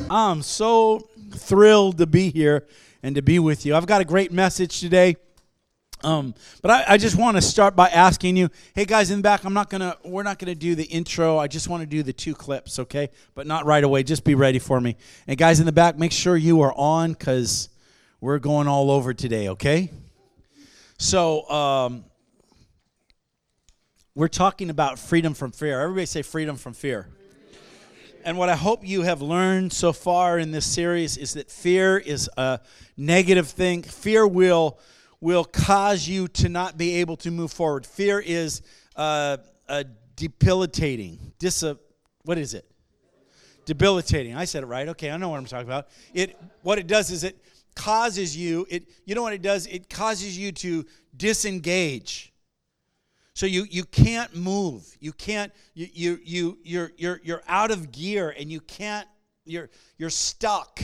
I'm so thrilled to be here and to be with you. I've got a great message today. But I just want to start by asking you, hey guys in the back, we're not gonna do the intro. I just want to do the 2 clips, okay? But not right away. Just be ready for me. And guys in the back, make sure you are on because we're going all over today, okay? So we're talking about freedom from fear. Everybody say freedom from fear. And what I hope you have learned so far in this series is that fear is a negative thing. Fear will cause you to not be able to move forward. Fear is debilitating. What is it? Debilitating. I said it right. Okay, I know what I'm talking about. What it does is it causes you. You know what it does? It causes you to disengage. So you can't move. You can't. You're out of gear, and you can't. You're stuck.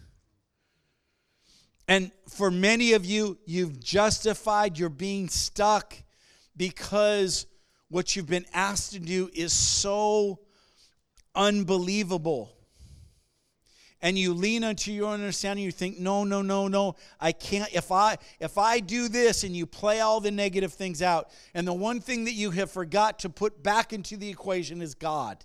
And for many of you, you've justified your being stuck because what you've been asked to do is so unbelievable. And you lean into your understanding, you think, no, I can't. If I do this, and you play all the negative things out, and the one thing that you have forgot to put back into the equation is God.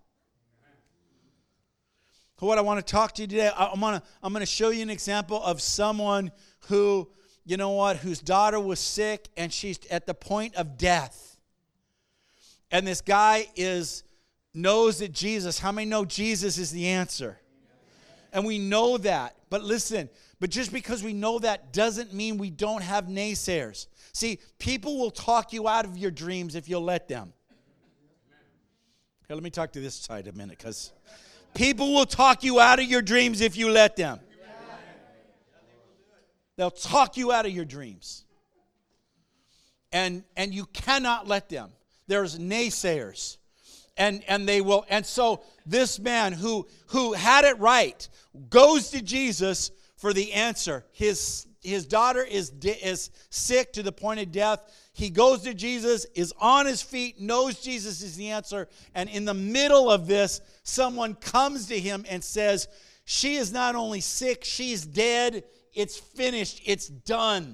What I want to talk to you today, I'm going to show you an example of someone who, you know what, whose daughter was sick and she's at the point of death. And this guy knows that Jesus, how many know Jesus is the answer? And we know that. But listen, but just because we know that doesn't mean we don't have naysayers. See, people will talk you out of your dreams if you'll let them. Here, let me talk to this side a minute, because people will talk you out of your dreams if you let them. They'll talk you out of your dreams. And you cannot let them. There's naysayers. And they will. And so this man who had it right goes to Jesus for the answer. His daughter is sick to the point of death. He goes to Jesus, is on his feet, knows Jesus is the answer. And in the middle of this, someone comes to him and says, she is not only sick, she's dead. It's finished. It's done.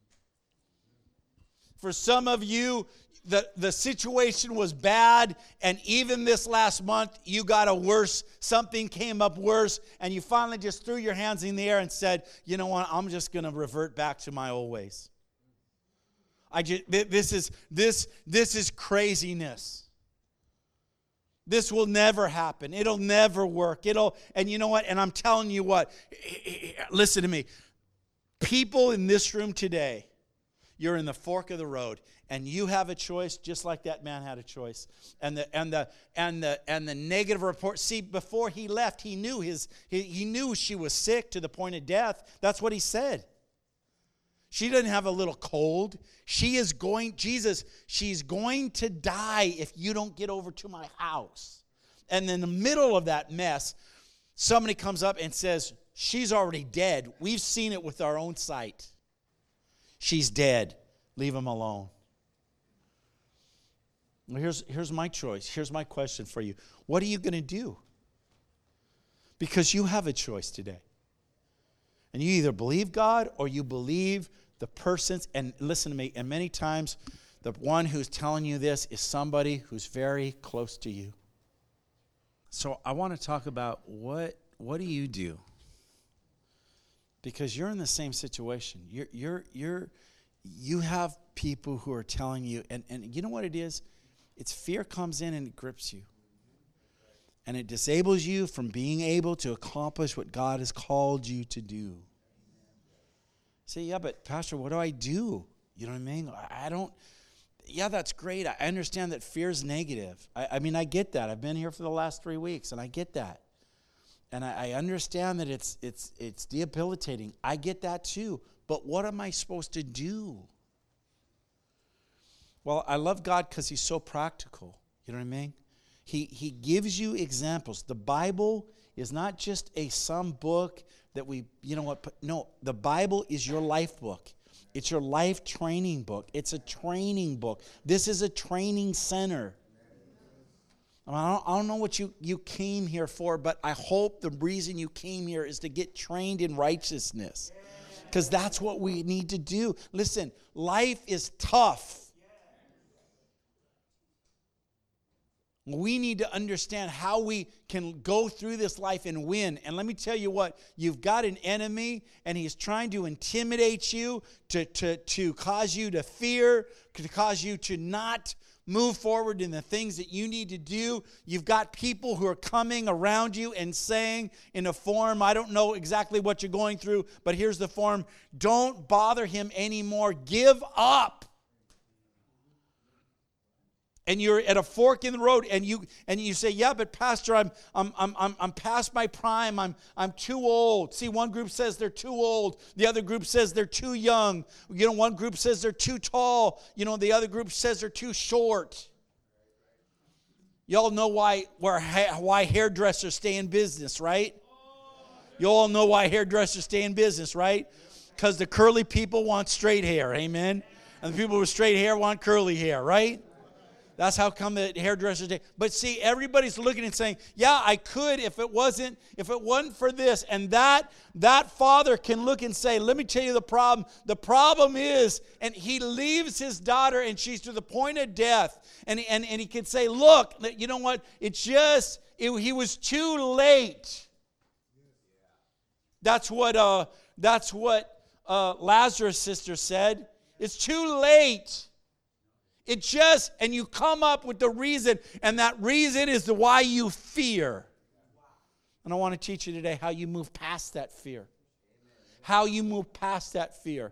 For some of you, the situation was bad, and even this last month, you got something came up worse, and you finally just threw your hands in the air and said, you know what, I'm just going to revert back to my old ways. This is craziness. This will never happen. It'll never work. And you know what? And I'm telling you what, listen to me. People in this room today, you're in the fork of the road, and you have a choice, just like that man had a choice. And the negative report. See, before he left, he knew she was sick to the point of death. That's what he said. She doesn't have a little cold. She's going to die if you don't get over to my house. And in the middle of that mess, somebody comes up and says, she's already dead. We've seen it with our own sight. She's dead. Leave him alone. Well, here's my choice. Here's my question for you. What are you going to do? Because you have a choice today. And you either believe God or you believe the person's, and listen to me, and many times the one who's telling you this is somebody who's very close to you. So I want to talk about what do you do? Because you're in the same situation. You have people who are telling you, and you know what it is? It's fear comes in and it grips you. And it disables you from being able to accomplish what God has called you to do. Say, yeah, but Pastor, what do I do? You know what I mean? I don't, yeah, that's great. I understand that fear is negative. I mean, I get that. I've been here for the last 3 weeks, and I get that. And I understand that it's debilitating. I get that too. But what am I supposed to do? Well, I love God because he's so practical. You know what I mean? He gives you examples. The Bible is not just some book that no, the Bible is your life book. It's your life training book. It's a training book. This is a training center. I don't know what you came here for, but I hope the reason you came here is to get trained in righteousness. Because that's what we need to do. Listen, life is tough. We need to understand how we can go through this life and win. And let me tell you what, you've got an enemy, and he's trying to intimidate you, to cause you to fear, to cause you to not move forward in the things that you need to do. You've got people who are coming around you and saying in a form, I don't know exactly what you're going through, but here's the form. Don't bother him anymore. Give up. And you're at a fork in the road, and you say, yeah, but Pastor, I'm past my prime. I'm too old. See, one group says they're too old. The other group says they're too young. One group says they're too tall. The other group says they're too short. Y'all know why hairdressers stay in business, right? You all know why hairdressers stay in business, right? Because the curly people want straight hair, amen? And the people with straight hair want curly hair, right? That's how come the hairdressers do. But see, everybody's looking and saying, yeah, I could if it wasn't for this. And that father can look and say, let me tell you the problem. The problem is, and he leaves his daughter, and she's to the point of death. And he can say, look, you know what? He was too late. That's what Lazarus' sister said. It's too late. And you come up with the reason, and that reason is why you fear. And I want to teach you today how you move past that fear. How you move past that fear.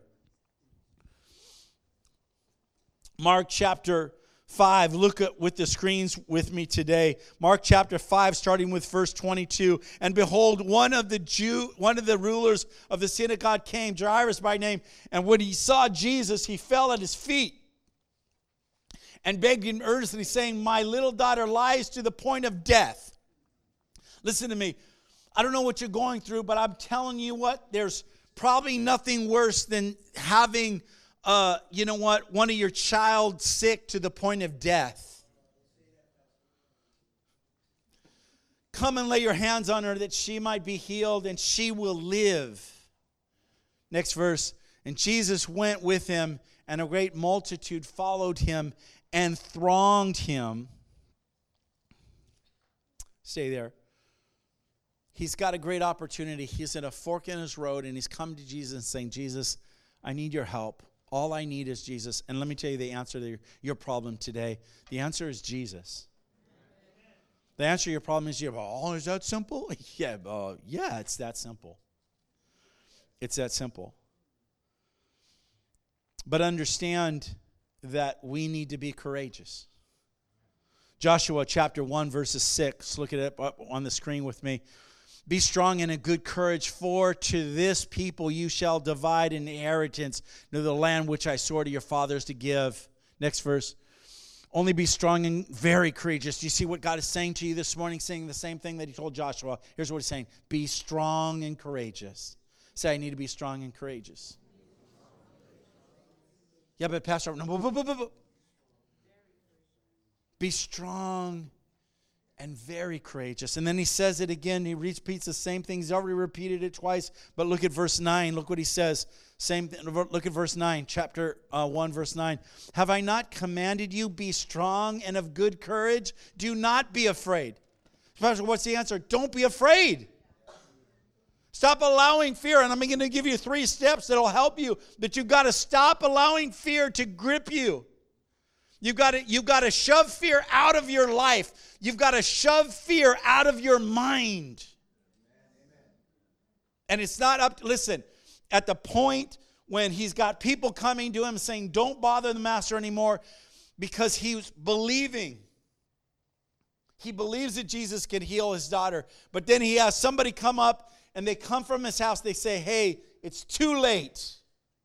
Mark chapter 5, look with the screens with me today. Mark chapter 5, starting with verse 22. And behold, one of the rulers of the synagogue came, Jairus by name, and when he saw Jesus, he fell at his feet and begged him earnestly, saying, my little daughter lies to the point of death. Listen to me. I don't know what you're going through, but I'm telling you what, there's probably nothing worse than having, one of your child sick to the point of death. Come and lay your hands on her that she might be healed and she will live. Next verse. And Jesus went with him, and a great multitude followed him and thronged him. Stay there. He's got a great opportunity. He's at a fork in his road, and he's come to Jesus and saying, Jesus, I need your help. All I need is Jesus. And let me tell you the answer to your problem today. The answer is Jesus. The answer to your problem is, oh, is that simple? Yeah, it's that simple. It's that simple. But understand that we need to be courageous. Joshua chapter 1 verses 6. Look at it up on the screen with me. Be strong and of good courage, for to this people you shall divide an inheritance to the land which I swore to your fathers to give. Next verse. Only be strong and very courageous. Do you see what God is saying to you this morning? Saying the same thing that he told Joshua. Here's what he's saying. Be strong and courageous. Say, I need to be strong and courageous. Yeah, but Pastor, no. Be strong and very courageous. And then he says it again. He repeats the same thing. He's already repeated it twice. But look at verse 9. Look what he says. Look at verse 9. Chapter 1, verse 9. Have I not commanded you, be strong and of good courage? Do not be afraid. Pastor, what's the answer? Don't be afraid. Stop allowing fear. And I'm going to give you 3 steps that will help you. That you've got to stop allowing fear to grip you. You've got to shove fear out of your life. You've got to shove fear out of your mind. And it's not up to, listen, at the point when he's got people coming to him saying, don't bother the master anymore, because he's believing. He believes that Jesus can heal his daughter. But then he has somebody come up, and they come from his house. They say, hey, it's too late.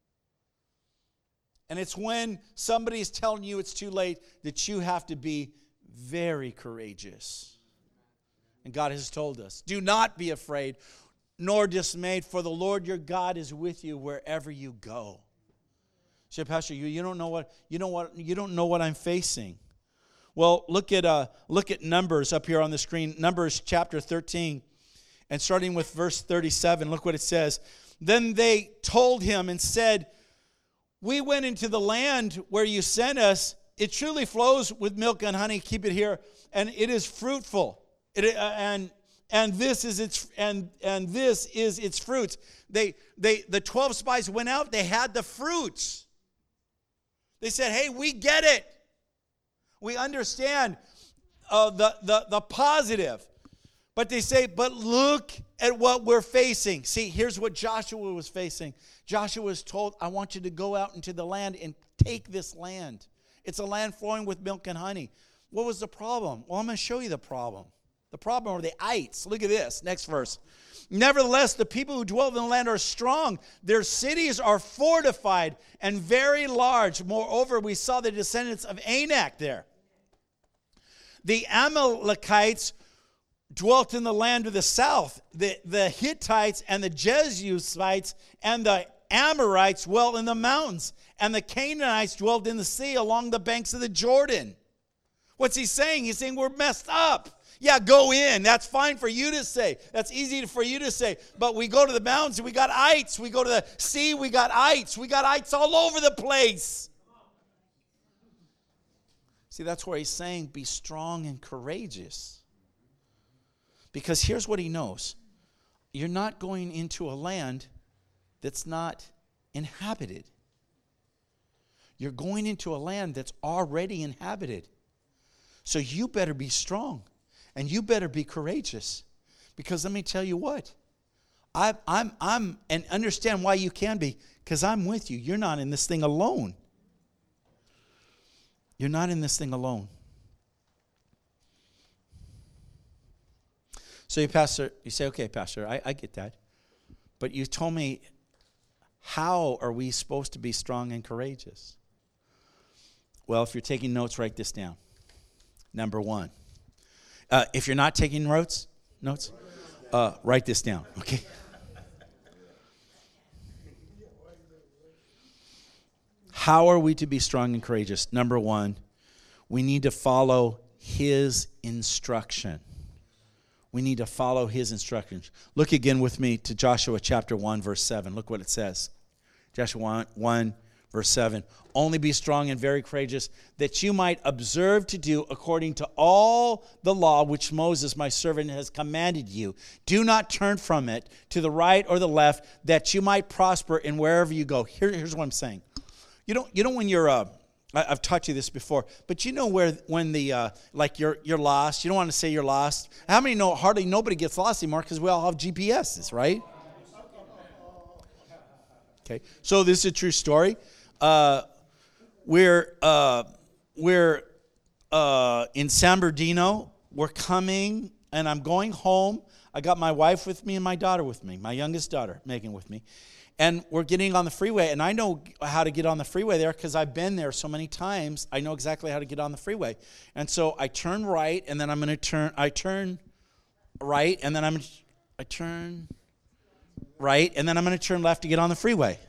And it's when somebody is telling you it's too late that you have to be very courageous. And God has told us, do not be afraid nor dismayed, for the Lord your God is with you wherever you go. Say, Pastor, you don't know what I'm facing. Well, look at Numbers up here on the screen. Numbers chapter 13, and starting with verse 37, look what it says. Then they told him and said, we went into the land where you sent us. It truly flows with milk and honey. Keep it here. And it is fruitful. And this is its fruits. The 12 spies went out. They had the fruits. They said, hey, we get it. We understand the positive. But they say, but look at what we're facing. See, here's what Joshua was facing. Joshua was told, I want you to go out into the land and take this land. It's a land flowing with milk and honey. What was the problem? Well, I'm going to show you the problem. The problem are the ites. Look at this. Next verse. Nevertheless, the people who dwell in the land are strong. Their cities are fortified and very large. Moreover, we saw the descendants of Anak there. The Amalekites dwelt in the land of the south. The Hittites and the Jebusites and the Amorites dwelt in the mountains. And the Canaanites dwelt in the sea along the banks of the Jordan. What's he saying? He's saying we're messed up. Yeah, go in. That's fine for you to say. That's easy for you to say. But we go to the mountains and we got ites. We go to the sea, we got ites. We got ites all over the place. See, that's where he's saying be strong and courageous. Because here's what he knows. You're not going into a land that's not inhabited. You're going into a land that's already inhabited. So you better be strong. And you better be courageous. Because let me tell you what. I'm and understand why you can be. Because I'm with you. You're not in this thing alone. You're not in this thing alone. So you say, okay, Pastor, I get that. But you told me, how are we supposed to be strong and courageous? Well, if you're taking notes, write this down. Number one. If you're not taking notes, write this down, okay? How are we to be strong and courageous? Number one, we need to follow his instruction. We need to follow his instructions. Look again with me to Joshua chapter 1, verse 7. Look what it says. Joshua 1, verse 7. Only be strong and very courageous, that you might observe to do according to all the law which Moses, my servant, has commanded you. Do not turn from it to the right or the left, that you might prosper in wherever you go. Here's what I'm saying. You know when you're I've taught you this before, but you know when like you're lost. You don't want to say you're lost. How many know hardly nobody gets lost anymore because we all have GPSs, right? Okay, so this is a true story. We're in San Bernardino. We're coming, and I'm going home. I got my wife with me and my daughter with me, my youngest daughter, Megan, with me. And we're getting on the freeway, and I know how to get on the freeway there because I've been there so many times. I know exactly how to get on the freeway. And so I turn right, and then I turn right, and then I turn right, and then I'm going to turn left to get on the freeway.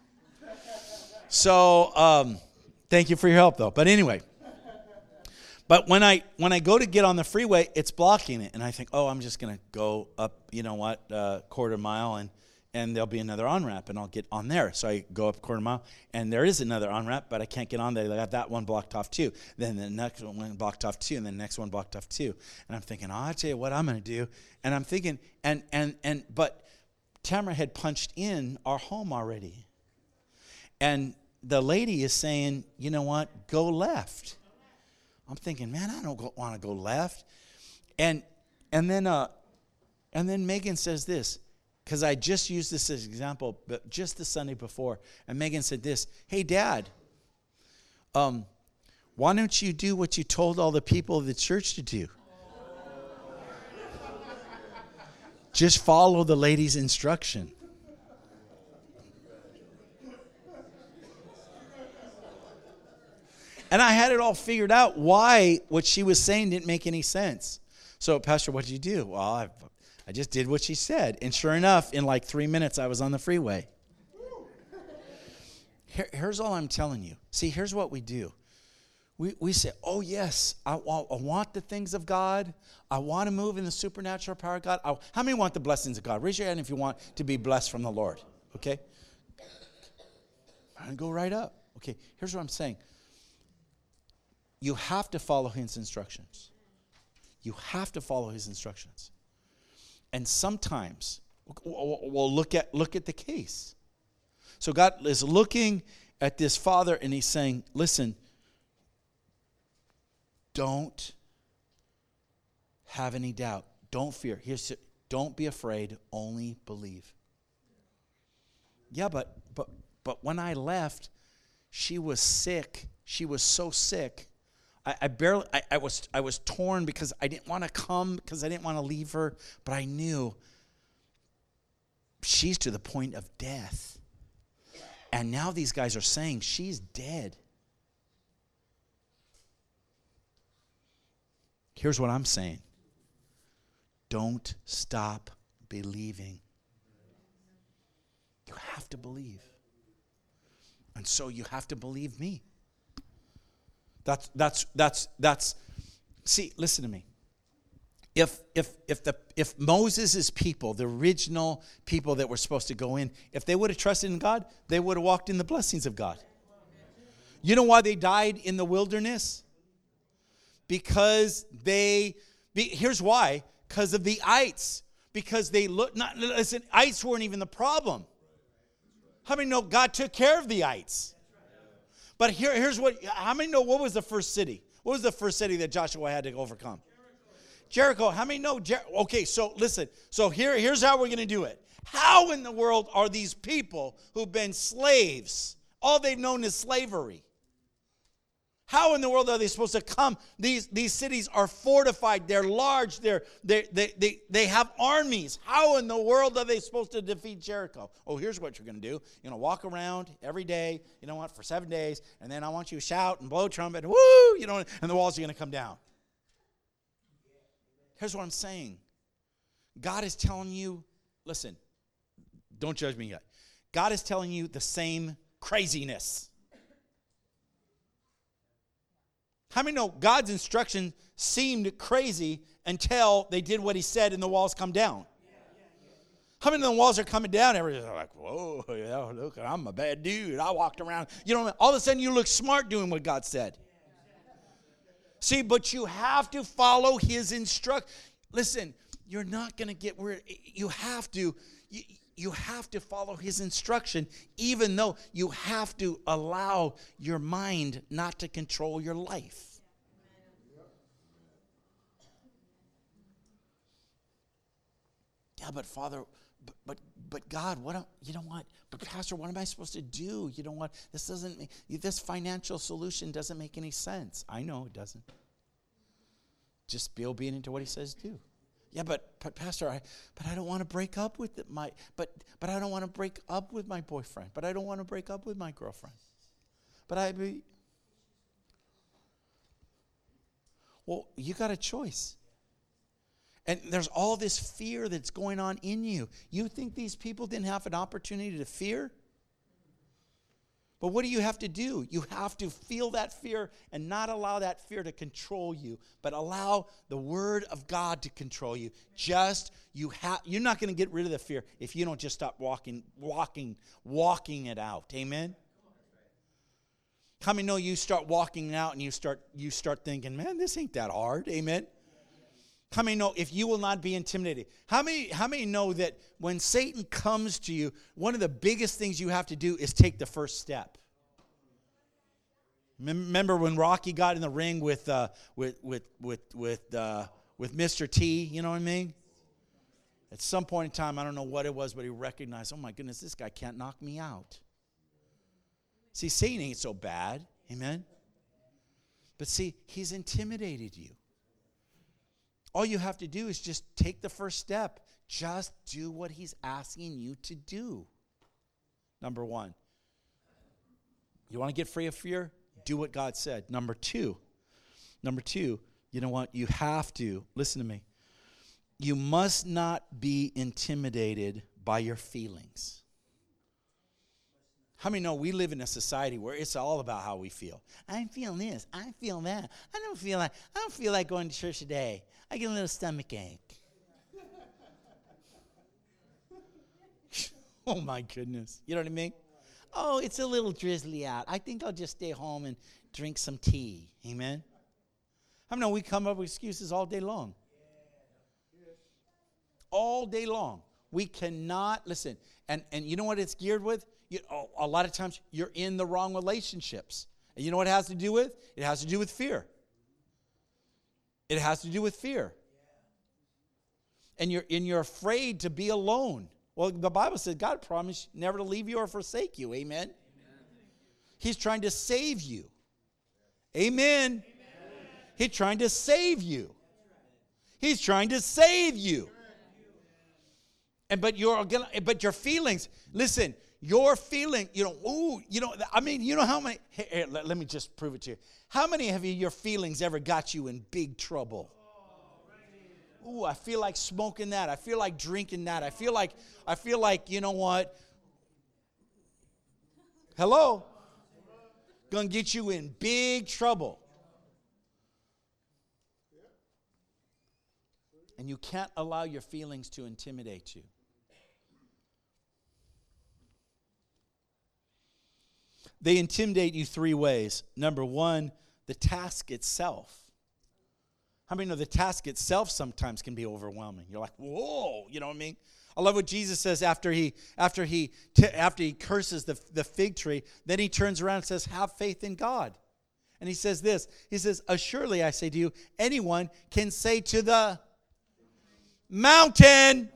So thank you for your help, though. But anyway, but when I go to get on the freeway, it's blocking it, and I think, I'm just going to go up, quarter mile, and there'll be another on-ramp, and I'll get on there. So I go up a quarter mile, and there is another on-ramp, but I can't get on there. I got that one blocked off too. Then the next one blocked off too, and then the next one blocked off too. And I'm thinking, I'll tell you what I'm going to do. And I'm thinking, but Tamara had punched in our home already. And the lady is saying, you know what, go left. I'm thinking, man, I don't want to go left. And then Megan says this, because I just used this as an example, but just the Sunday before. And Megan said this, hey, Dad, why don't you do what you told all the people of the church to do? Just follow the lady's instruction. And I had it all figured out why what she was saying didn't make any sense. So, Pastor, what did you do? Well, I just did what she said. And sure enough, in like 3 minutes, I was on the freeway. Here's all I'm telling you. See, here's what we do. we say, oh, yes, I want the things of God. I want to move in the supernatural power of God. How many want the blessings of God? Raise your hand if you want to be blessed from the Lord, okay? And go right up. Okay, here's what I'm saying. You have to follow his instructions. You have to follow his instructions. And sometimes, we'll look at the case. So God is looking at this father and he's saying, listen, don't have any doubt. Don't fear. Don't be afraid. Only believe. Yeah, but when I left, she was sick. She was so sick. I was torn because I didn't want to come, because I didn't want to leave her, but I knew she's to the point of death. And now these guys are saying she's dead. Here's what I'm saying. Don't stop believing. You have to believe. And so you have to believe me. That's see, listen to me. If Moses' people, the original people that were supposed to go in, if they would have trusted in God, they would have walked in the blessings of God. You know why they died in the wilderness? Because here's why, because of the ites. Because ites weren't even the problem. How many know God took care of the ites? But here's how many know what was the first city? What was the first city that Joshua had to overcome? Jericho. How many know? Okay, so listen. So here's how we're going to do it. How in the world are these people who've been slaves? All they've known is slavery. How in the world are they supposed to come? These cities are fortified. They're large. They have armies. How in the world are they supposed to defeat Jericho? Oh, here's what you're going to do. You're going to walk around every day, for 7 days, and then I want you to shout and blow a trumpet, woo, and the walls are going to come down. Here's what I'm saying. God is telling you, listen, don't judge me yet. God is telling you the same craziness. How many know God's instruction seemed crazy until they did what he said and the walls come down? How many of the walls are coming down? Everybody's like, whoa, yeah, look, I'm a bad dude. I walked around. All of a sudden you look smart doing what God said. See, but you have to follow his instruction. Listen, you're not going to get where you have to. You have to follow his instruction, even though you have to allow your mind not to control your life. Yeah, but Father, but God, what? But Pastor, what am I supposed to do? This financial solution doesn't make any sense. I know it doesn't. Just be obedient to what he says do. Yeah, but Pastor, I don't want to break up with but I don't want to break up with my boyfriend. But I don't want to break up with my girlfriend. Well, you got a choice. And there's all this fear that's going on in you. You think these people didn't have an opportunity to fear? But what do you have to do? You have to feel that fear and not allow that fear to control you, but allow the word of God to control you. You're not going to get rid of the fear if you don't just stop walking it out. Amen? How many know you start walking out and you start thinking, man, this ain't that hard. Amen? How many know if you will not be intimidated? How many know that when Satan comes to you, one of the biggest things you have to do is take the first step? Remember when Rocky got in the ring with Mr. T, you know what I mean? At some point in time, I don't know what it was, but he recognized, oh my goodness, this guy can't knock me out. See, Satan ain't so bad, amen? But see, he's intimidated you. All you have to do is just take the first step. Just do what he's asking you to do. Number one. You want to get free of fear? Do what God said. Number two, you know what? You have to, listen to me. You must not be intimidated by your feelings. How many know we live in a society where it's all about how we feel? I'm feeling this. I feel that. I don't feel like going to church today. I get a little stomach ache. Oh my goodness. You know what I mean? Oh, it's a little drizzly out. I think I'll just stay home and drink some tea. Amen? How many know we come up with excuses all day long? All day long. We cannot, listen, and you know what it's geared with? A lot of times you're in the wrong relationships. And you know what it has to do with? It has to do with fear. It has to do with fear. And you're afraid to be alone. Well, the Bible says God promised never to leave you or forsake you. Amen? Amen. He's trying to save you. Amen. Amen. He's trying to save you. He's trying to save you. But your feelings, listen, your feeling, how many, here, let me just prove it to you. How many of your feelings ever got you in big trouble? Ooh, I feel like smoking that. I feel like drinking that. I feel like, you know what? Hello? Gonna get you in big trouble. And you can't allow your feelings to intimidate you. They intimidate you three ways. Number one, the task itself. How many know the task itself sometimes can be overwhelming? You're like, whoa, you know what I mean? I love what Jesus says after he curses the fig tree. Then he turns around and says, have faith in God. And he says this. He says, assuredly I say to you, anyone can say to the mountain.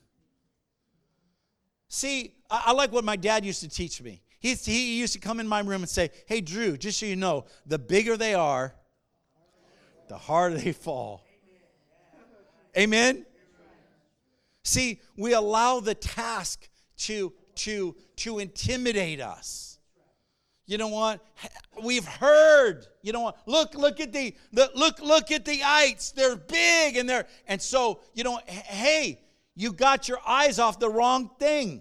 See, I like what my dad used to teach me. He used to come in my room and say, hey, Drew, just so you know, the bigger they are, the harder they fall. Amen? See, we allow the task to intimidate us. You know what? We've heard. You know what? Look at the ites. They're big and so, hey, you got your eyes off the wrong thing.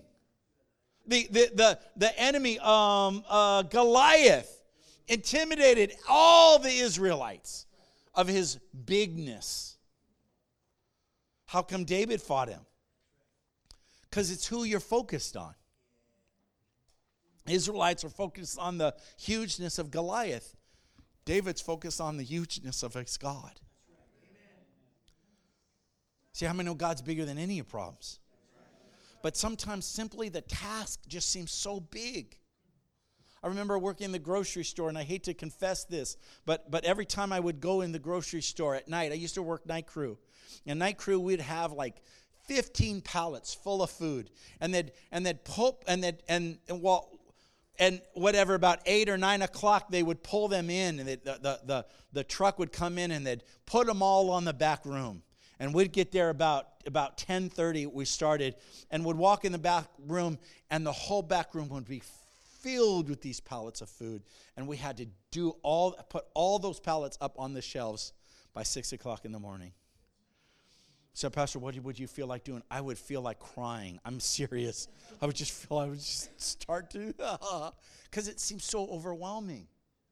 The enemy, Goliath, intimidated all the Israelites of his bigness. How come David fought him? Because it's who you're focused on. Israelites are focused on the hugeness of Goliath. David's focused on the hugeness of his God. See, how many know God's bigger than any of your problems? But sometimes simply the task just seems so big. I remember working in the grocery store, and I hate to confess this, but every time I would go in the grocery store at night, I used to work night crew. And night crew, we'd have like 15 pallets full of food, and they'd pull, and whatever, about 8 or 9 o'clock, they would pull them in, and the truck would come in, and they'd put them all on the back room. And we'd get there about 10:30, we started, and would walk in the back room, and the whole back room would be filled with these pallets of food. And we had to put all those pallets up on the shelves by 6 o'clock in the morning. So, Pastor, what would you feel like doing? I would feel like crying. I'm serious. I would just start to, because it seems so overwhelming.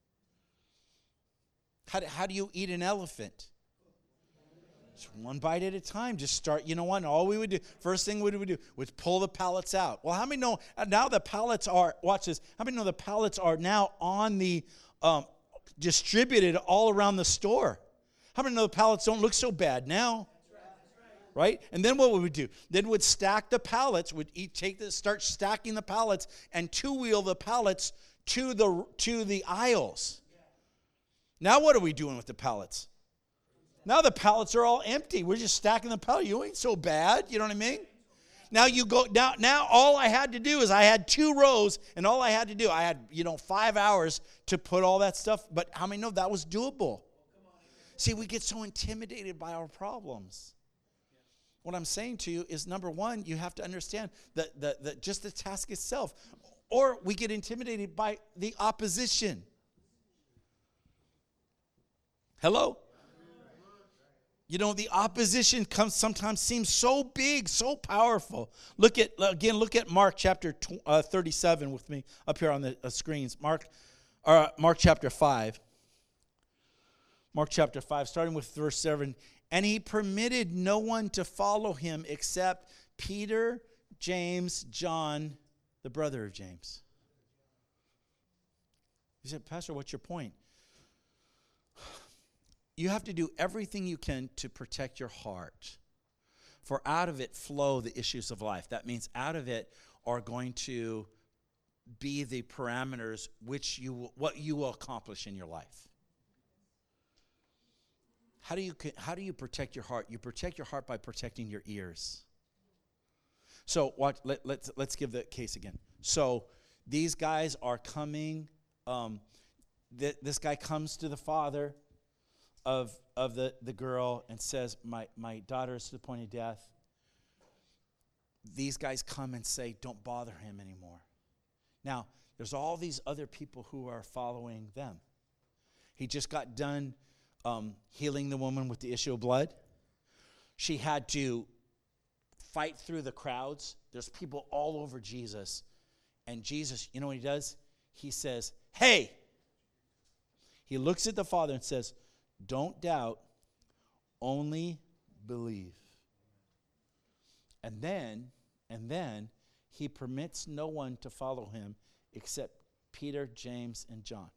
How do you eat an elephant? Just one bite at a time. Just start, you know what? All we would do, first thing we would do was pull the pallets out. Well, how many know now the pallets are, watch this, how many know the pallets are now on the, distributed all around the store? How many know the pallets don't look so bad now? Right? And then what would we do? Then we'd stack the pallets, start stacking the pallets and two-wheel the pallets to the aisles. Now what are we doing with the pallets? Now the pallets are all empty. We're just stacking the pallets. You ain't so bad. You know what I mean? Now you go now all I had to do is I had 2 rows, and all I had to do, I had 5 hours to put all that stuff. But how many know that was doable? See, we get so intimidated by our problems. What I'm saying to you is, number one, you have to understand that just the task itself. Or we get intimidated by the opposition. Hello? You know, the opposition sometimes seems so big, so powerful. Look at Mark chapter 37 with me up here on the screens. Mark chapter 5. Mark chapter 5, starting with verse 7. And he permitted no one to follow him except Peter, James, John, the brother of James. You said, Pastor, what's your point? You have to do everything you can to protect your heart. For out of it flow the issues of life. That means out of it are going to be the parameters what you will accomplish in your life. How do you protect your heart? You protect your heart by protecting your ears. So let's give the case again. So these guys are coming. This guy comes to the father of the girl and says, my daughter is to the point of death. These guys come and say, don't bother him anymore. Now, there's all these other people who are following them. He just got done healing the woman with the issue of blood. She had to fight through the crowds. There's people all over Jesus. And Jesus, you know what he does? He says, hey. He looks at the Father and says, don't doubt, only believe. And then he permits no one to follow him except Peter, James, and John.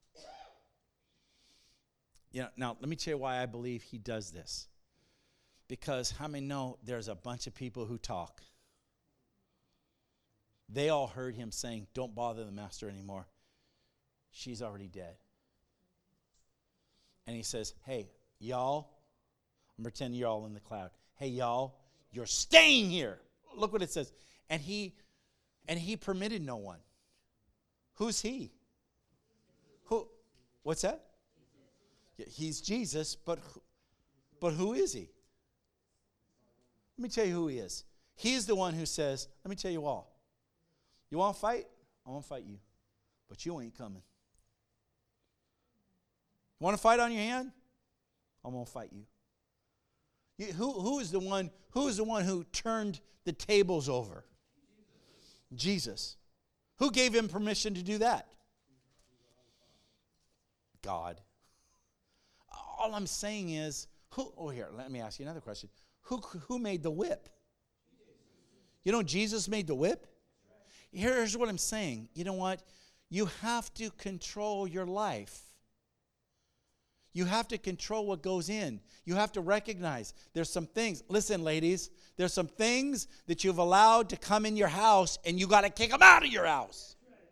Now, let me tell you why I believe he does this. Because how many know there's a bunch of people who talk? They all heard him saying, don't bother the master anymore. She's already dead. And he says, hey, y'all, I'm pretending you're all in the cloud. Hey, y'all, you're staying here. Look what it says. And he permitted no one. Who's he? Who? What's that? Yeah, he's Jesus, but who is he? Let me tell you who he is. He's the one who says, let me tell you all. You want to fight? I want to fight you. But you ain't coming. You want to fight on your hand? I'm going to fight you. Who is the one who turned the tables over? Jesus. Who gave him permission to do that? God. All I'm saying is, here, let me ask you another question. Who made the whip? You know, Jesus made the whip? Here's what I'm saying. You know what? You have to control your life. You have to control what goes in. You have to recognize there's some things. Listen, ladies, there's some things that you've allowed to come in your house, and you got to kick them out of your house.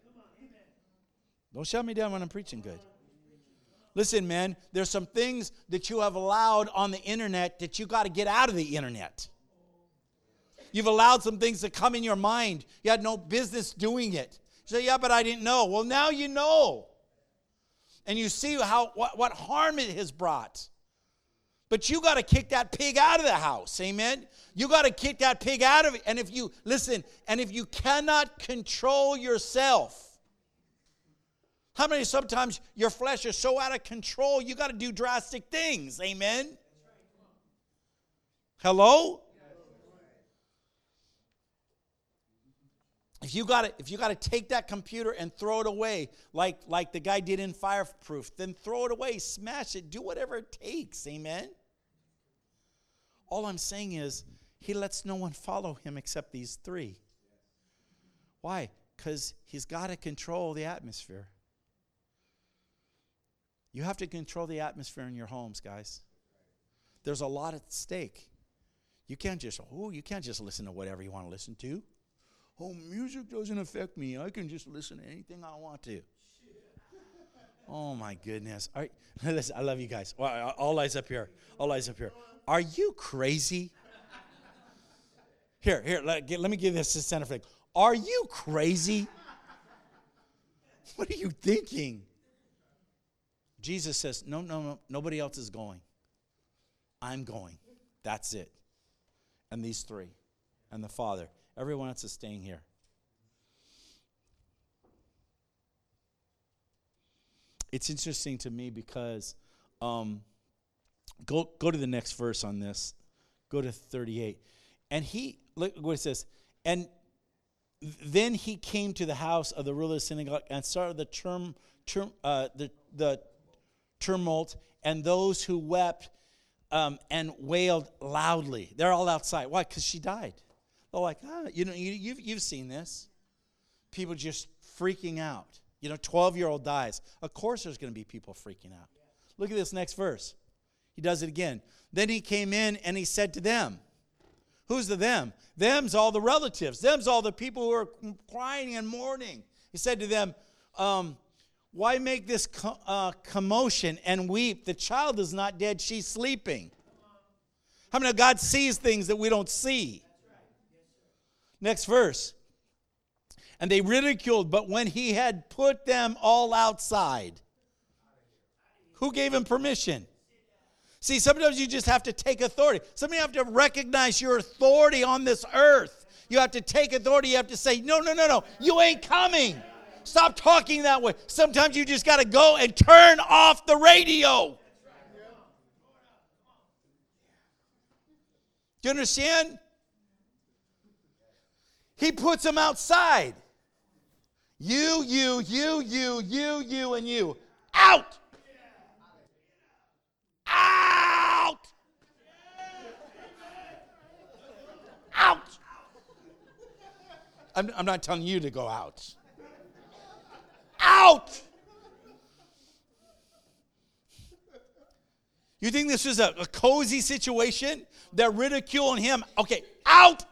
Don't shut me down when I'm preaching good. Listen, man, there's some things that you have allowed on the internet that you got to get out of the internet. You've allowed some things to come in your mind. You had no business doing it. You say, yeah, but I didn't know. Well, now you know. And you see what harm it has brought. But you got to kick that pig out of the house. Amen? You got to kick that pig out of it. And if you cannot control yourself, how many sometimes your flesh is so out of control, you got to do drastic things. Amen? Hello? If you got to take that computer and throw it away, like the guy did in Fireproof, then throw it away, smash it, do whatever it takes. Amen? All I'm saying is, he lets no one follow him except these three. Why? Because he's got to control the atmosphere. You have to control the atmosphere in your homes, guys. There's a lot at stake. You can't just listen to whatever you want to listen to. Oh, music doesn't affect me. I can just listen to anything I want to. Oh, my goodness. All right. Listen, I love you guys. All eyes up here. All eyes up here. Are you crazy? Here, let me give this a center flag. Are you crazy? What are you thinking? Jesus says, no, nobody else is going. I'm going. That's it. And these three. And the Father. Everyone else is staying here. It's interesting to me because Go to the next verse on this. Go to 38. And look what it says. And then he came to the house of the ruler of the synagogue and started the tumult and those who wept and wailed loudly. They're all outside. Why? Because she died. They're like, you've seen this. People just freaking out. 12-year-old dies. Of course there's going to be people freaking out. Look at this next verse. He does it again. Then he came in and he said to them. Who's the them? Them's all the relatives. Them's all the people who are crying and mourning. He said to them, why make this commotion and weep? The child is not dead, she's sleeping. How many of God sees things that we don't see? Next verse. And they ridiculed, but when he had put them all outside, who gave him permission? See, sometimes you just have to take authority. Sometimes you have to recognize your authority on this earth. You have to take authority. You have to say, no, you ain't coming. Stop talking that way. Sometimes you just got to go and turn off the radio. Do you understand? He puts them outside. You, and you. Out! Out! Out! I'm not telling you to go out. Out! You think this is a cozy situation? They're ridiculing him. Okay, out!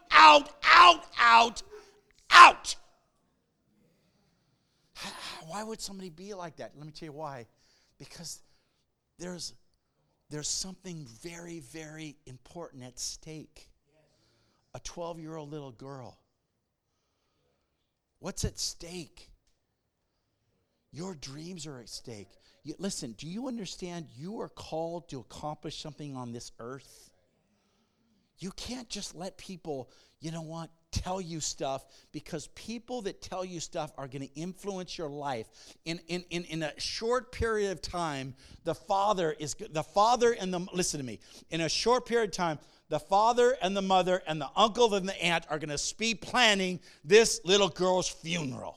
Why would somebody be like that? Let me tell you why. Because there's something very, very important at stake. A 12-year-old little girl. What's at stake? Your dreams are at stake. Listen, do you understand you are called to accomplish something on this earth? You can't just let people, tell you stuff, because people that tell you stuff are going to influence your life. In a short period of time, listen to me. In a short period of time, the father and the mother and the uncle and the aunt are going to be planning this little girl's funeral.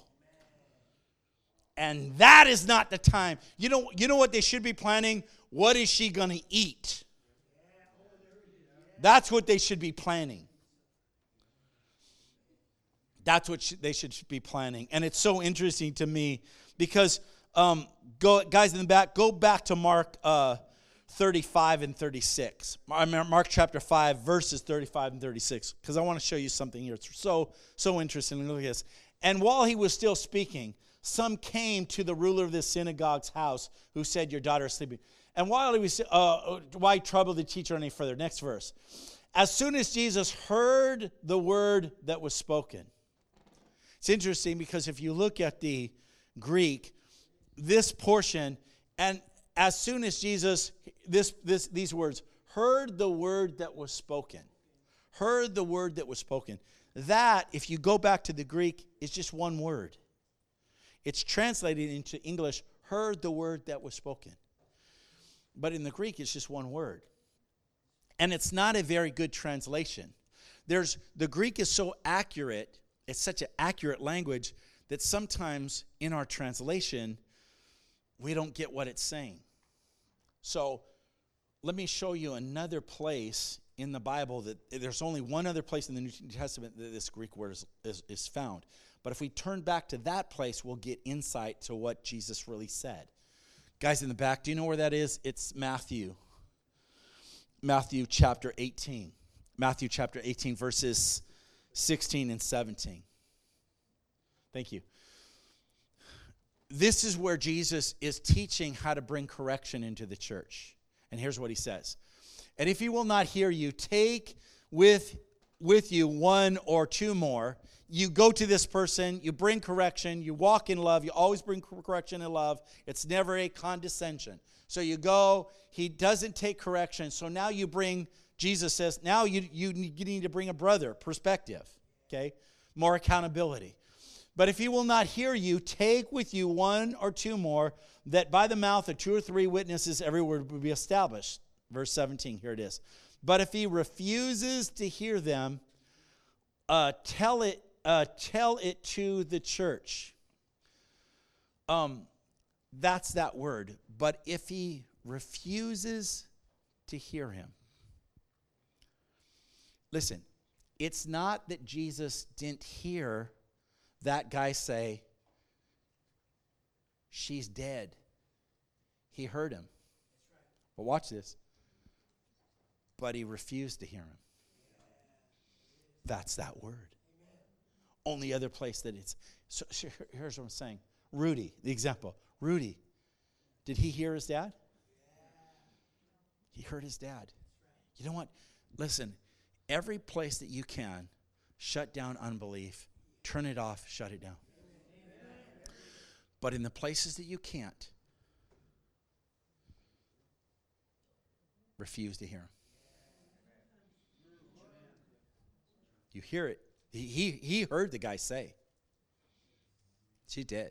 And that is not the time. You know what they should be planning? What is she going to eat? That's what they should be planning. That's what they should be planning. And it's so interesting to me because, guys in the back, go back to Mark 35 and 36. Mark chapter 5, verses 35 and 36, because I want to show you something here. It's so interesting. Look at this. And while he was still speaking, some came to the ruler of the synagogue's house who said, your daughter is sleeping. And while he was, why trouble the teacher any further? Next verse. As soon as Jesus heard the word that was spoken. It's interesting because if you look at the Greek, this portion, and as soon as Jesus, these words, heard the word that was spoken. Heard the word that was spoken. That, if you go back to the Greek, is just one word. It's translated into English, heard the word that was spoken. But in the Greek, it's just one word. And it's not a very good translation. The Greek is so accurate, it's such an accurate language, that sometimes in our translation, we don't get what it's saying. So let me show you another place in the Bible that there's only one other place in the New Testament that this Greek word is found. But if we turn back to that place, we'll get insight to what Jesus really said. Guys in the back, do you know where that is? It's Matthew. Matthew chapter 18. Matthew chapter 18, verses 16 and 17. Thank you. This is where Jesus is teaching how to bring correction into the church. And here's what he says. And if he will not hear you, take with you one or two more. You go to this person, you bring correction, you walk in love, you always bring correction in love. It's never a condescension. So you go, he doesn't take correction, so now you bring, Jesus says, now you need to bring a brother, perspective, okay? More accountability. But if he will not hear you, take with you one or two more, that by the mouth of two or three witnesses every word will be established. Verse 17, here it is. But if he refuses to hear them, tell it to the church. That's that word. But if he refuses to hear him. Listen, it's not that Jesus didn't hear that guy say, she's dead. He heard him. But watch this. But he refused to hear him. That's that word. Only other place that it's. So here's what I'm saying. Rudy, the example. Rudy, did he hear his dad? He heard his dad. You know what? Listen, every place that you can, shut down unbelief, turn it off, shut it down. But in the places that you can't, refuse to hear him. You hear it. He heard the guy say, she's dead.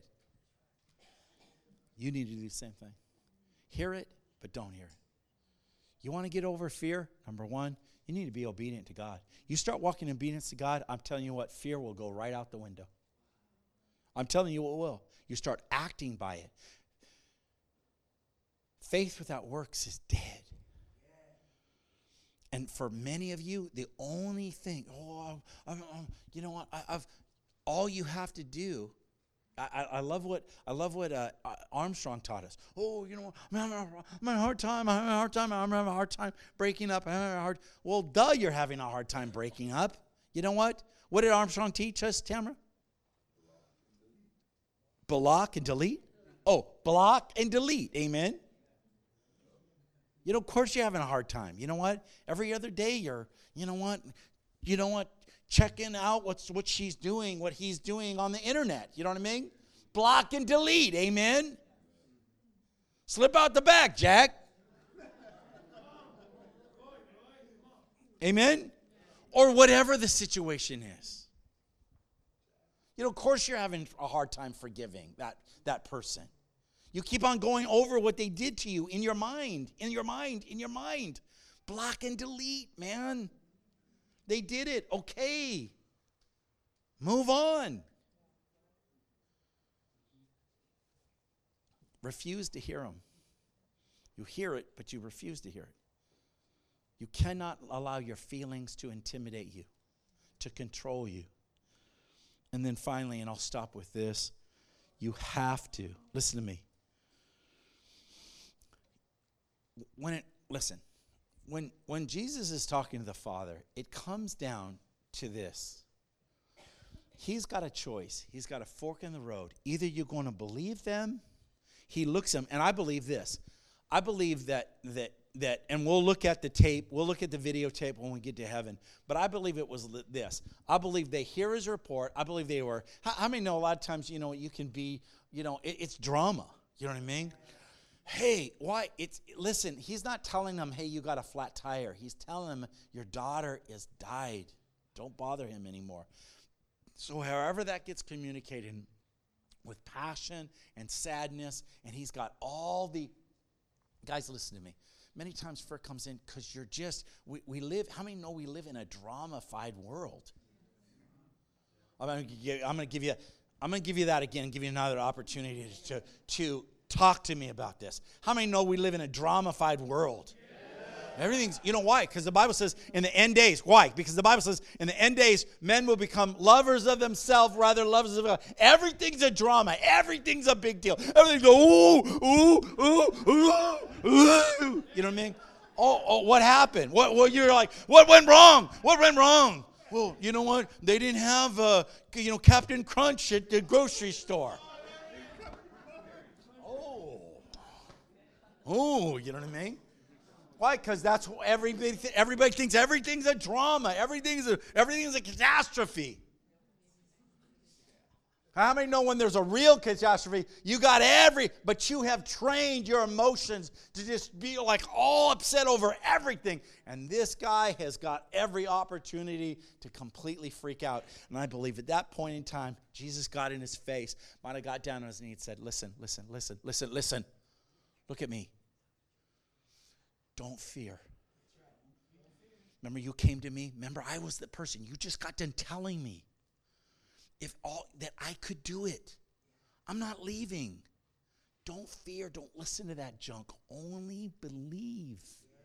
You need to do the same thing. Hear it, but don't hear it. You want to get over fear? Number one, you need to be obedient to God. You start walking in obedience to God, I'm telling you what, fear will go right out the window. I'm telling you it will. You start acting by it. Faith without works is dead. And for many of you, the only thing, you know what? All you have to do. I love what Armstrong taught us. Oh, you know what? I'm having a hard time. I'm having a hard time breaking up. Well, duh, you're having a hard time breaking up. You know what? What did Armstrong teach us, Tamara? Block and delete. Oh, block and delete. Amen. You know, of course you're having a hard time. You know what? Every other day you know what? Checking out what she's doing, what he's doing on the internet. You know what I mean? Block and delete. Amen. Slip out the back, Jack. Amen. Or whatever the situation is. You know, of course you're having a hard time forgiving that person. You keep on going over what they did to you in your mind. Block and delete, man. They did it. Okay. Move on. Refuse to hear them. You hear it, but you refuse to hear it. You cannot allow your feelings to intimidate you, to control you. And then finally, and I'll stop with this, you have to, listen to me. When Jesus is talking to the Father, it comes down to this. He's got a choice. He's got a fork in the road. Either you're going to believe them, he looks at them, and I believe this. I believe that, and we'll look at the tape, we'll look at the videotape when we get to heaven, but I believe it was this. I believe they hear his report. I believe they were, how many know a lot of times, you know, you can be, you know, it's drama. You know what I mean? Hey, why? Listen, he's not telling them, hey, you got a flat tire. He's telling them, your daughter is died. Don't bother him anymore. So however that gets communicated with passion and sadness, and he's got all the, guys, listen to me. Many times fear comes in because you're just, we live, how many know we live in a drama-fied world? I'm going to give you that again, give you another opportunity to talk to me about this. How many know we live in a drama-fied world? Yeah. Everything's, you know why? Because the Bible says in the end days, why? Because the Bible says in the end days, men will become lovers of themselves rather than lovers of God. Everything's a drama. Everything's a big deal. Everything's you know what I mean? Oh, what happened? What you're like, what went wrong? What went wrong? Well, you know what? They didn't have, Captain Crunch at the grocery store. Oh, you know what I mean? Why? Because that's what everybody thinks everything's a drama. Everything's a catastrophe. How many know when there's a real catastrophe, you got but you have trained your emotions to just be like all upset over everything. And this guy has got every opportunity to completely freak out. And I believe at that point in time, Jesus got in his face, might have got down on his knee and said, listen. Look at me. Don't fear. Remember, you came to me. Remember, I was the person. You just got done telling me that I could do it. I'm not leaving. Don't fear. Don't listen to that junk. Only believe.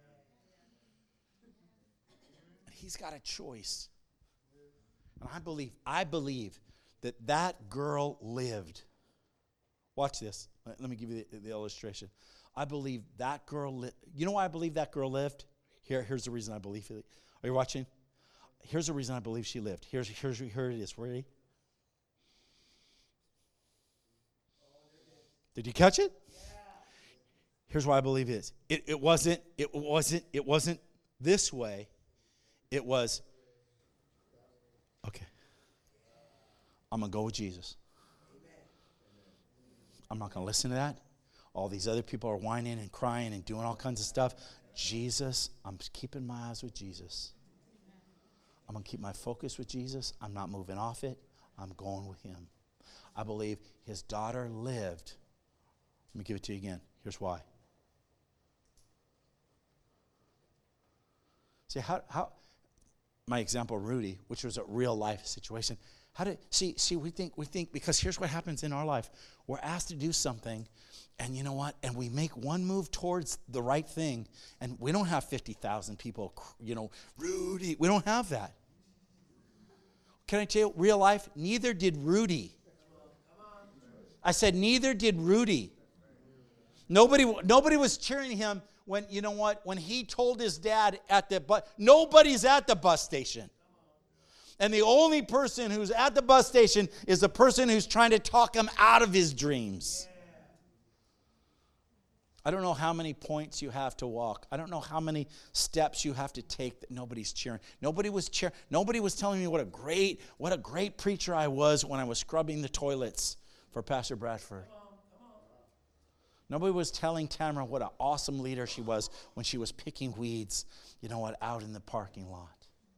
And he's got a choice. And I believe that girl lived. Watch this. Let me give you the illustration. I believe that girl lived. You know why I believe that girl lived? Here's the reason I believe it. Are you watching? Here's the reason I believe she lived. Here it is. Ready? Did you catch it? Here's why I believe it is. It wasn't this way. It was, okay, I'm going to go with Jesus. I'm not going to listen to that. All these other people are whining and crying and doing all kinds of stuff. Jesus, I'm keeping my eyes with Jesus. I'm going to keep my focus with Jesus. I'm not moving off it. I'm going with him. I believe his daughter lived. Let me give it to you again. Here's why. See, how my example, Rudy, which was a real life situation. We think because here's what happens in our life. We're asked to do something, and you know what? And we make one move towards the right thing, and we don't have 50,000 people, Rudy. We don't have that. Can I tell you, real life, neither did Rudy. I said, neither did Rudy. Nobody was cheering him when, you know what, when he told his dad at the bus. Nobody's at the bus station. And the only person who's at the bus station is the person who's trying to talk him out of his dreams. I don't know how many points you have to walk. I don't know how many steps you have to take that nobody's cheering. Nobody was cheering. Nobody was telling me what a great preacher I was when I was scrubbing the toilets for Pastor Bradford. Nobody was telling Tamara what an awesome leader she was when she was picking weeds, out in the parking lot.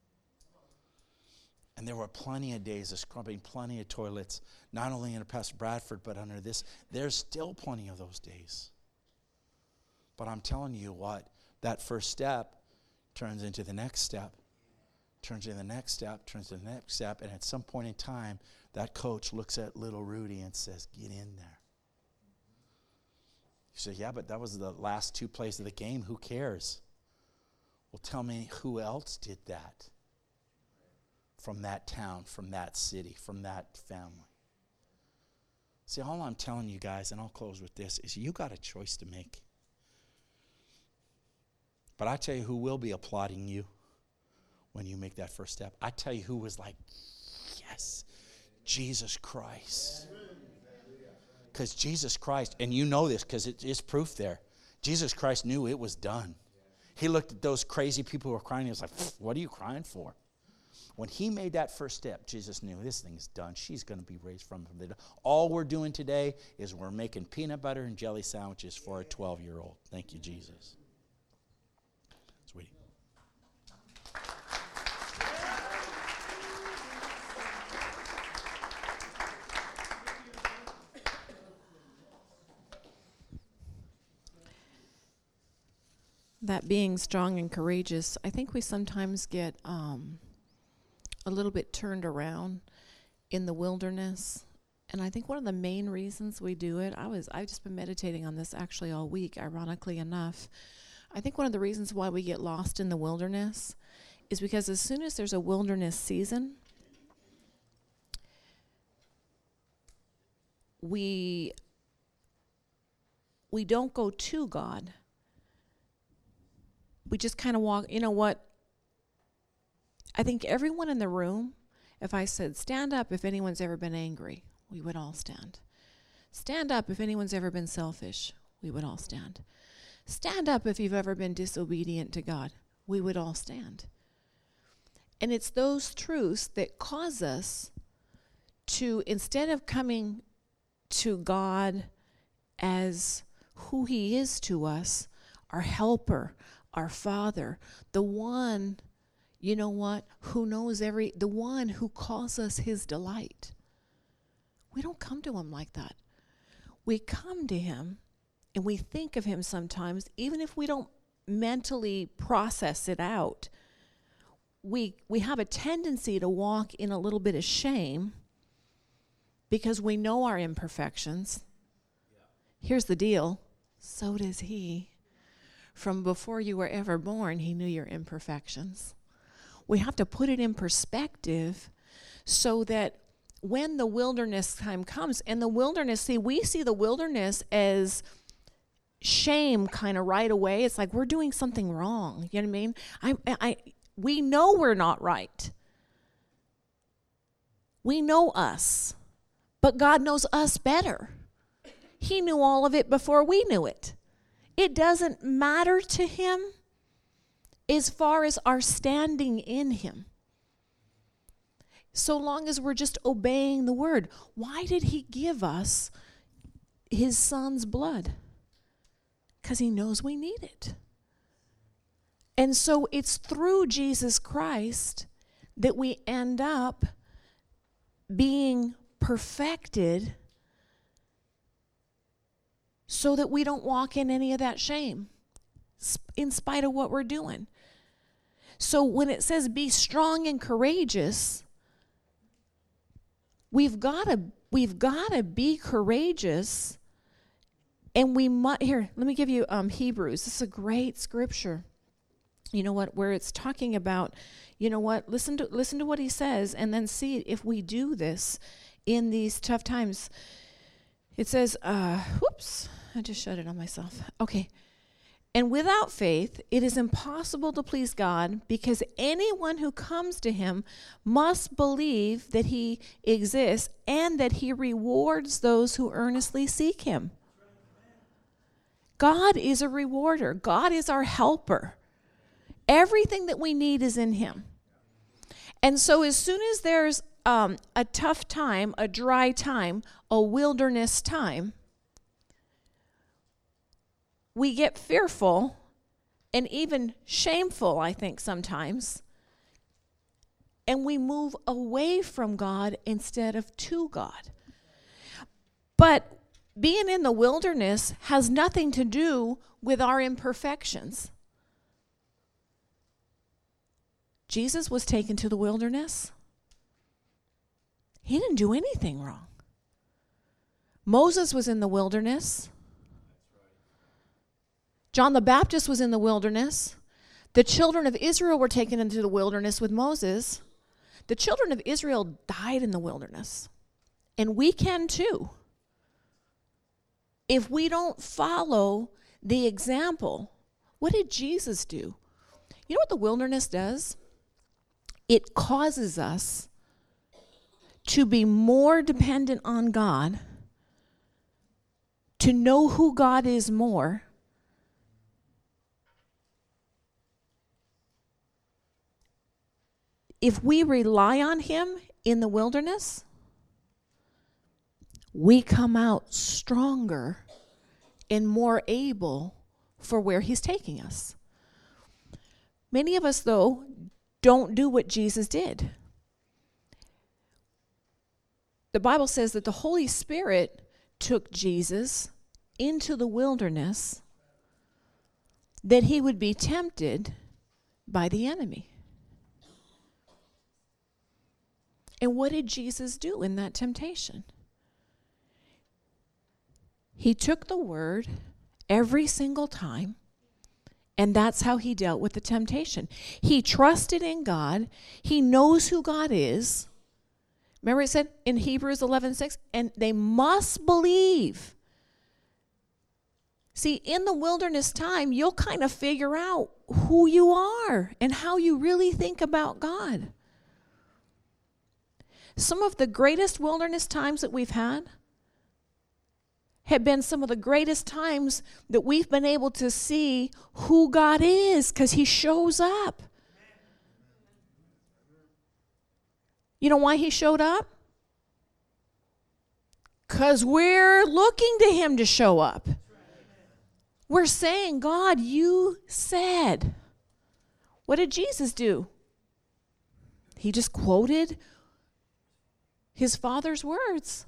And there were plenty of days of scrubbing plenty of toilets, not only under Pastor Bradford, but under this. There's still plenty of those days. But I'm telling you what, that first step turns into the next step, turns into the next step, turns into the next step. And at some point in time, that coach looks at little Rudy and says, get in there. You say, yeah, but that was the last 2 plays of the game. Who cares? Well, tell me who else did that from that town, from that city, from that family. See, all I'm telling you guys, and I'll close with this, is you got a choice to make. But I tell you who will be applauding you when you make that first step. I tell you who was like, yes, Jesus Christ. Because Jesus Christ, and you know this because it's proof there. Jesus Christ knew it was done. He looked at those crazy people who were crying. He was like, what are you crying for? When he made that first step, Jesus knew this thing's done. She's going to be raised from the dead. All we're doing today is we're making peanut butter and jelly sandwiches for a 12-year-old. Thank you, Jesus. Sweetie. That being strong and courageous, I think we sometimes get a little bit turned around in the wilderness. And I think one of the main reasons we do it, I've just been meditating on this actually all week, ironically enough. I think one of the reasons why we get lost in the wilderness is because as soon as there's a wilderness season, we don't go to God. We just kind of walk. You know what? I think everyone in the room, if I said, stand up if anyone's ever been angry, we would all stand. Stand up if anyone's ever been selfish, we would all stand. Stand up if you've ever been disobedient to God, we would all stand. And it's those truths that cause us to, instead of coming to God as who he is to us, our helper, our Father, the one, you know what, who knows the one who calls us his delight. We don't come to him like that. We come to him and we think of him sometimes, even if we don't mentally process it out, we have a tendency to walk in a little bit of shame because we know our imperfections. Here's the deal. So does he. From before you were ever born, he knew your imperfections. We have to put it in perspective so that when the wilderness time comes, and the wilderness, we see the wilderness as shame kind of right away. It's like we're doing something wrong. You know what I mean? We know we're not right. We know us. But God knows us better. He knew all of it before we knew it. It doesn't matter to him as far as our standing in him. So long as we're just obeying the word. Why did he give us his son's blood? Because he knows we need it. And so it's through Jesus Christ that we end up being perfected so that we don't walk in any of that shame in spite of what we're doing. So when it says be strong and courageous, we've got to be courageous, and we must. Here, let me give you Hebrews. This is a great scripture. You know what? Where it's talking about, you know what? Listen to what he says, and then see if we do this in these tough times. It says, whoops, I just shut it on myself. Okay. And without faith, it is impossible to please God, because anyone who comes to him must believe that he exists and that he rewards those who earnestly seek him. God is a rewarder. God is our helper. Everything that we need is in him. And so as soon as there's a tough time, a dry time, a wilderness time, we get fearful and even shameful, I think, sometimes. And we move away from God instead of to God. But being in the wilderness has nothing to do with our imperfections. Jesus was taken to the wilderness. He didn't do anything wrong. Moses was in the wilderness. John the Baptist was in the wilderness. The children of Israel were taken into the wilderness with Moses. The children of Israel died in the wilderness. And we can too. If we don't follow the example. What did Jesus do? You know what the wilderness does? It causes us to be more dependent on God, to know who God is more, if we rely on him in the wilderness, we come out stronger and more able for where he's taking us. Many of us, though, don't do what Jesus did. The Bible says that the Holy Spirit took Jesus into the wilderness that he would be tempted by the enemy. And what did Jesus do in that temptation? He took the word every single time, and that's how he dealt with the temptation. He trusted in God. He knows who God is. Remember it said in Hebrews 11:6, and they must believe. See, in the wilderness time, you'll kind of figure out who you are and how you really think about God. Some of the greatest wilderness times that we've had have been some of the greatest times that we've been able to see who God is, because he shows up. You know why he showed up? Because we're looking to him to show up. We're saying, God, you said. What did Jesus do? He just quoted his Father's words.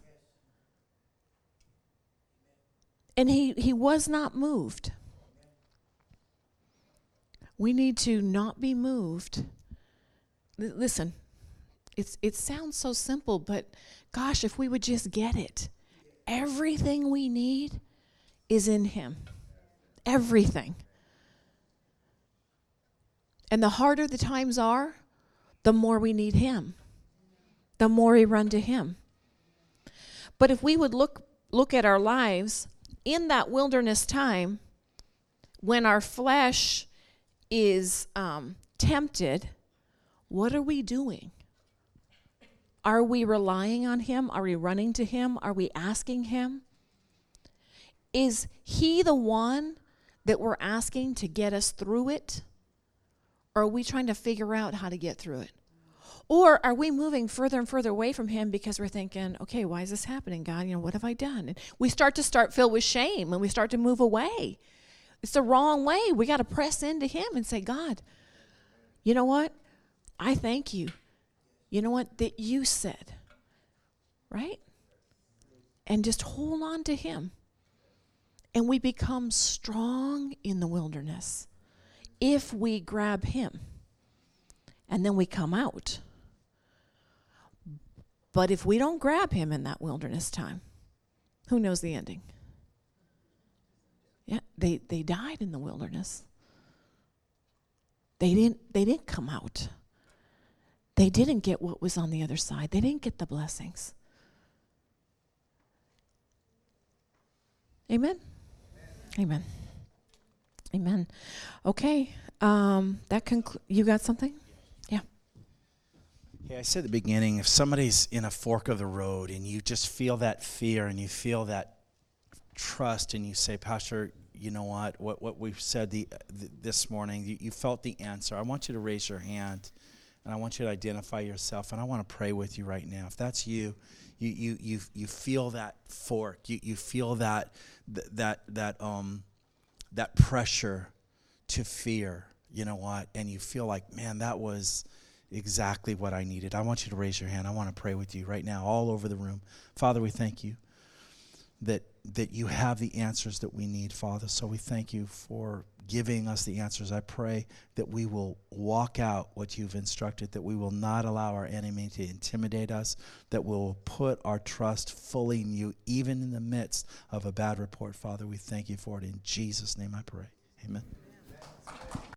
And he was not moved. We need to not be moved. Listen, it sounds so simple, but gosh, if we would just get it. Everything we need is in him. Everything. And the harder the times are, the more we need him. The more we run to him. But if we would look at our lives in that wilderness time, when our flesh is tempted, what are we doing? Are we relying on him? Are we running to him? Are we asking him? Is he the one that we're asking to get us through it? Or are we trying to figure out how to get through it? Or are we moving further and further away from him because we're thinking, okay, why is this happening, God? What have I done? And we start filled with shame, and we start to move away. It's the wrong way. We got to press into him and say, God, you know what? I thank you. You know what? That you said, right? And just hold on to him. And we become strong in the wilderness if we grab him. And then we come out. But if we don't grab him in that wilderness time, who knows the ending? Yeah, they died in the wilderness. They didn't come out. They didn't get what was on the other side. They didn't get the blessings. Amen? Amen. Amen. Okay. You got something? Yeah. Hey, I said at the beginning, if somebody's in a fork of the road and you just feel that fear and you feel that trust and you say, Pastor, you know what we've said this morning, you felt the answer. I want you to raise your hand. And I want you to identify yourself, and I want to pray with you right now. If that's you feel that fork, you feel that pressure to fear, you know what? And you feel like, man, that was exactly what I needed. I want you to raise your hand. I want to pray with you right now, all over the room. Father, we thank you that you have the answers that we need, Father. So we thank you for giving us the answers. I pray that we will walk out what you've instructed, that we will not allow our enemy to intimidate us, that we'll put our trust fully in you, even in the midst of a bad report. Father, we thank you for it. In Jesus' name I pray. Amen.